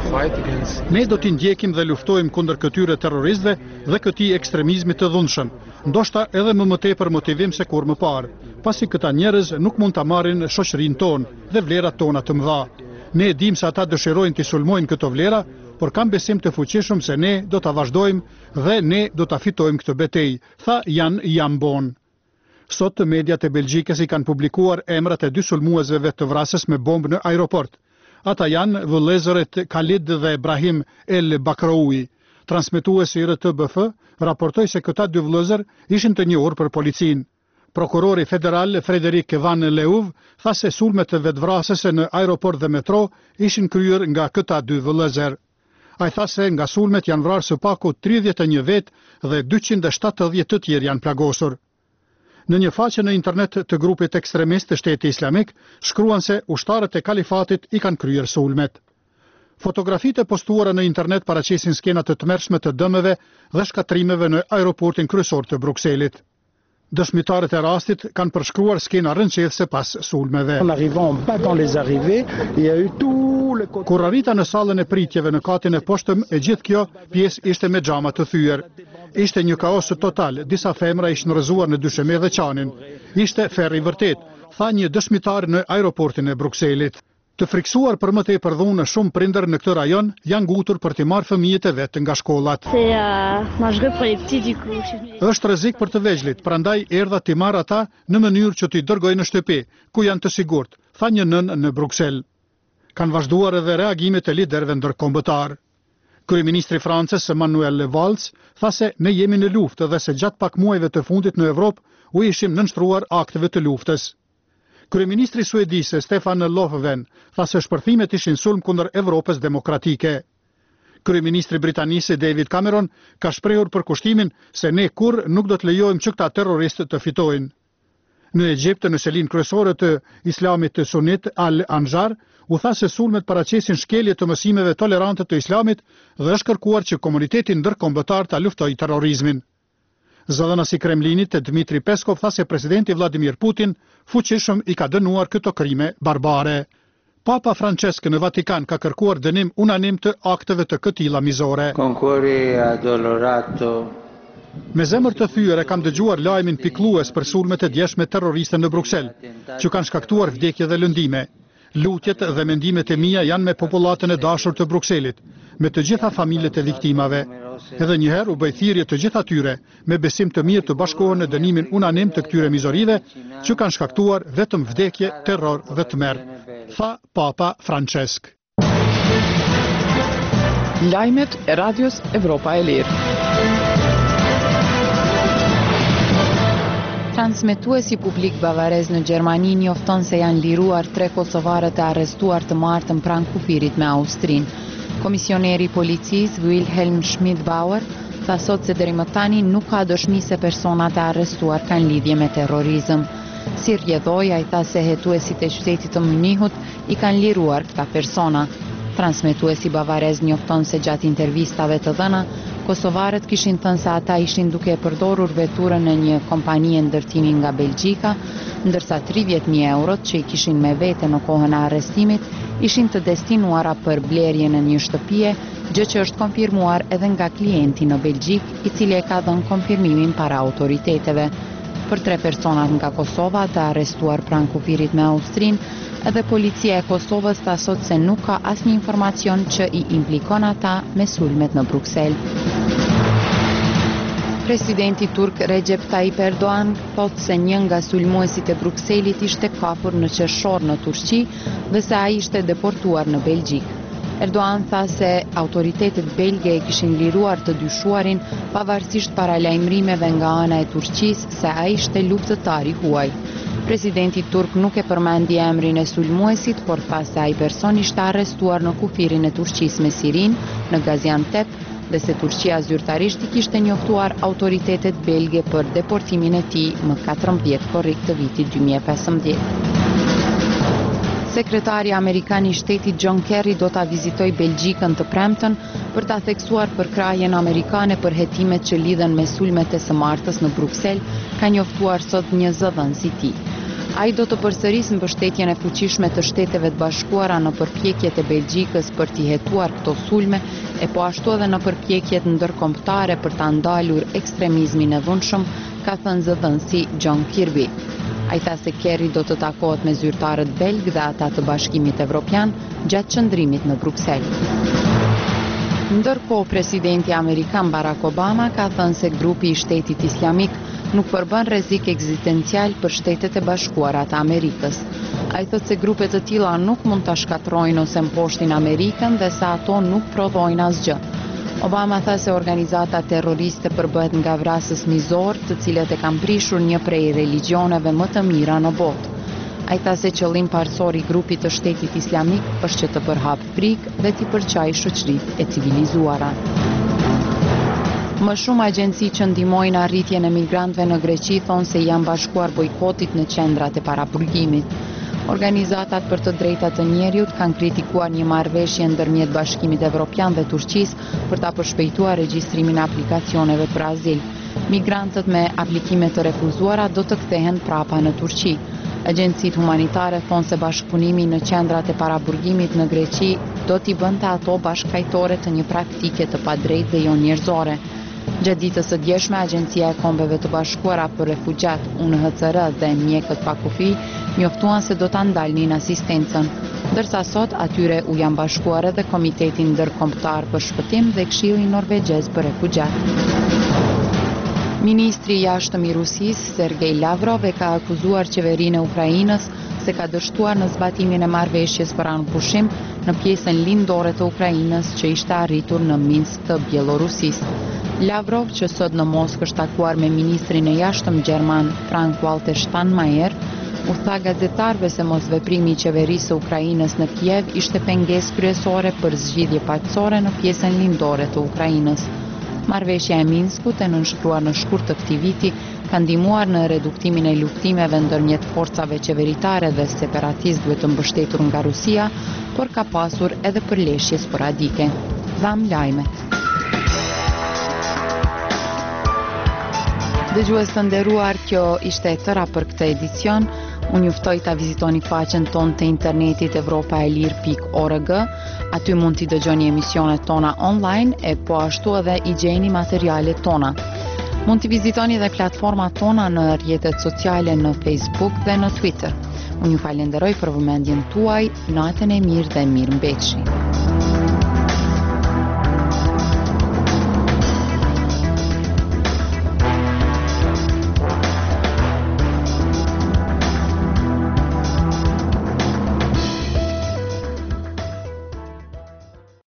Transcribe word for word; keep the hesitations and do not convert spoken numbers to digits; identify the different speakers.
Speaker 1: Ne do t'i ndjekim dhe luftojmë kundër këtyre terroristëve dhe këtij ekstremizmi të dhunshëm, ndoshta edhe më më tepër motivim se kur më parë, pasi këta njerëz nuk mund ta marrin shoqërinë tonë dhe vlerat tona të mëdha. Ne e dim se ata dëshirojnë t'i sulmojnë këto vlera, por kam besim të fuqishëm se ne do ta vazhdojmë dhe ne do ta fitojmë këtë betejë, tha Jan Jambon. Sot mediat e Belgjikës i kanë publikuar emrat e dy sulmuesve të vrasës me bombë në aeroport. Ata janë vëllezërit Khalid dhe Ibrahim El Bakraoui. Transmetuesi R T B F raportoi se këta dy vëllezër ishin të njohur për policinë. Prokurori federal Frederik Van Leuv tha se sulmet e vetvrasëse në aeroport dhe metro ishin kryer nga këta dy vëllezër. Ai tha se nga sulmet janë vrarë së paku tridhjetë e një vet dhe dyqind e shtatëdhjetë të tjerë janë plagosur. Në një faqe në internet të grupit ekstremist të Shteti Islamik, shkruan se ushtarët e kalifatit i kanë kryer sulmet. Fotografitë e postuara në internet paraqesin skena të tmerrshme të dëmeve dhe shkatrimeve në aeroportin kryesor të Brukselit. Dëshmitarët e rastit kanë përshkruar skena rënqethëse pas sulmeve. Kur arrita në sallën e pritjeve në katin e poshtëm, e gjithë kjo pjesë ishte me xhama të thyer. Ishte një kaos total, disa femra ishin rrëzuar në dysheme dhe qanin. Ishte ferri vërtet, tha një dëshmitar në aeroportin e Brukselit. Të friksuar për më tepër dhunë shumë prindër në këtë rajon janë ngutur për t'i marrë fëmijët e vet nga shkollat. Është rrezik për të vegjëlit, prandaj erdha t'i marr ata në mënyrë që t'i dërgoj në shtëpi, ku janë të sigurt, tha një nën në Bruksel. Kanë vazhduar edhe reagimet e liderëve ndërkombëtar. Kryeministri francez Manuel Valls tha se ne jemi në luftë dhe se gjatë pak muajve të fundit në Evropë u ishim nënshtruar akteve të luftës. Kryeministri suedis Stefan Löfven tha se shpërthimet ishin sulm kundër Evropës demokratike. Kryeministri britanisë David Cameron ka shprehur përkushtimin se ne kurrë nuk do të lejojmë që këta terroristë të fitojnë. Në Egjipt, në selinë kryesore të Islamit të Sunit Al-Anjar, u tha se sulmet paraqesin shkelje të mësimeve tolerante të Islamit dhe është kërkuar që komuniteti ndërkombëtar ta luftojë terrorizmin. Zëdhënësi i Kremlinit Dmitri Peskov tha se presidenti Vladimir Putin fuqishëm i ka dënuar këto krime barbare. Papa Francesc në Vatikan ka kërkuar dënim unanim të akteve të këtilla mizore. Me zemër të thyer e kam dëgjuar lajmin pikëllues për sulmet e djeshme terroriste në Bruksel, që kanë shkaktuar vdekje dhe lëndime. Lutjet dhe mendimet e mia janë me popullatën e dashur të Brukselit, me të gjitha familjet e viktimave. Edhe njëherë u bëj thirrje të gjithë atyre me besim të mirë të bashkohen në dënimin unanim të këtyre mizorive që kanë shkaktuar vetëm vdekje, terror dhe tmerr, tha Papa Francesc.
Speaker 2: Lajmet e Radios Evropa e Lirë. Transmetuesi publik bavarez në Gjermani njofton se janë liruar tre kosovarët e arrestuar të martën pranë kufirit me Austrinë. Komisioneri i policisë Wilhelm Schmidbauer tha sot se deri më tani nuk ka dëshmi se personat e arrestuar kanë lidhje me terrorizëm. Si rrjedhoi, ai tha se hetuesit e qytetit të Munihut i kanë liruar këta persona. Transmetuesi bavarez njofton se gjatë intervistave të dhëna, kosovarët kishin thënë se ata ishin duke përdorur veturën në një kompani ndërtimi nga Belgjika, ndërsa tridhjetë mijë eurot që i kishin me vete në kohën e arrestimit ishin të destinuara për blerje në një shtëpie, gjë që është konfirmuar edhe nga klienti në Belgjik, i cili e ka dhënë konfirmimin para autoriteteve. Për tre personat nga Kosova të arrestuar pranë kufirit me Austrinë, edhe policia e Kosovës tha sot se nuk ka asnjë informacion që i implikon ata me sulmet në Bruksel. Presidenti turk Recep Tayyip Erdogan thot se një nga sulmuesit e Brukselit ishte kapur në qershor në Turqi dhe se ai ishte deportuar në Belgjik. Erdogan tha se autoritetet belge e kishin liruar të dyshuarin pavarësisht paralajmërimeve nga ana e Turqisë se ai ishte luftëtar i huaj. Presidenti turk nuk e përmendi emrin e sulmuesit, por tha se ai person ishte arrestuar në kufirin e Turqisë me Sirin, në Gaziantep, dhe se Turqia zyrtarisht i kishte njoftuar autoritetet belge për deportimin e tij më katërmbëdhjetë korrik të vitit dy mijë e pesëmbëdhjetë. Sekretari Amerikan i Shtetit John Kerry do ta vizitoj Belgjikën të premten për ta theksuar përkrahjen amerikane për hetimet që lidhen me sulmet e së martës në Bruksel, ka njoftuar sot një zëdhënës i tij. Ai do të përsërisë mbështetjen e fuqishme të Shteteve të Bashkuara në përpjekjet e Belgjikës për t'i hetuar këto sulme, e po ashtu edhe në përpjekjet ndërkombëtare për ta ndalur ekstremizmin e dhunshëm, ka thënë zëdhënësi John Kirby. Ai tha se Kerry do të takohet me zyrtarët belg dhe ata të Bashkimit Evropian gjatë qëndrimit në Bruksel. Ndërkohë, presidenti amerikan Barack Obama ka thënë se grupi i Shtetit Islamik nuk përbën rrezik ekzistencial për Shtetet e Bashkuara të Amerikës. Ai thotë se grupe të tilla nuk mund ta shkatrojnë ose mposhtin Amerikën dhe se ato nuk prodhojnë asgjë. Obama tha se organizata terroriste përbëhet nga vrasës mizor, të cilët e kanë prishur një prej religioneve më të mira në botë. Ai tha se qëllim parësor i grupit të Shtetit Islamik është që të përhap frikë dhe t'i përqajë shoqëritë e civilizuara. Më shumë agjenci që ndihmojnë arritjen e migrantëve në Greqi thonë se janë bashkuar bojkotit në qendrat e paraburgimit. Organizatat për të drejtat të njerëzit kanë kritikuar një marrëveshje ndërmjet Bashkimit Evropian dhe Turqisë për ta përshpejtuar regjistrimin e aplikacioneve për azil. Migrantët me aplikime të refuzuara do të kthehen prapa në Turqi. Agjencitë humanitare thonë se bashkëpunimi në qendrat e paraburgimit në Greqi do t'i bënte ato bashkëkajtore të një praktike të padrejtë dhe jo njerëzore. Gjatë ditës së djeshme, Agjencia e Kombeve të Bashkuara për Refugjat, U N H C R dhe mjekët pa kufi njoftuan se do ta ndalnin asistencën, ndërsa sot atyre u janë bashkuar edhe Komiteti Ndërkombëtar për Shpëtim dhe Këshilli Norvegjez për Refugjat. Ministri i Jashtëm i Rusisë, Sergej Lavrov, e ka akuzuar qeverinë e Ukrainës se ka dështuar në zbatimin e marrëveshjes për anëpushim në pjesën lindore të Ukrainës që ishte arritur në Minsk të Bielorusisë. Lavrov, që sot në Moskë është takuar me ministrin e jashtëm gjerman Frank-Walter Steinmeier, u tha gazetarëve se mosveprimi i qeverisë së Ukrainës në Kiev ishte pengesë kryesore për zgjidhje paqësore në pjesën lindore të Ukrainës. Marrëveshja e Minskut, e nënshkruar në shkurt të këtij viti, ka ndihmuar në reduktimin e luftimeve ndërmjet forcave qeveritare dhe separatistëve të mbështetur nga Rusia, por ka pasur edhe përleshje sporadike. Dham lajmet. Dëgjues të nderuar, kjo ishte e tëra për këtë edicion. Unë juftoj ta vizitoni faqen tonë të internetit evropaelir pikë org. Aty mund t'i dëgjoni emisionet tona online e po ashtu edhe i gjeni materialet tona. Mund t'i vizitoni dhe platformat tona në rrjetet sociale në Facebook dhe në Twitter. Unë ju falenderoj për vëmendjen tuaj, natën e mirë dhe mirëmbëjtje.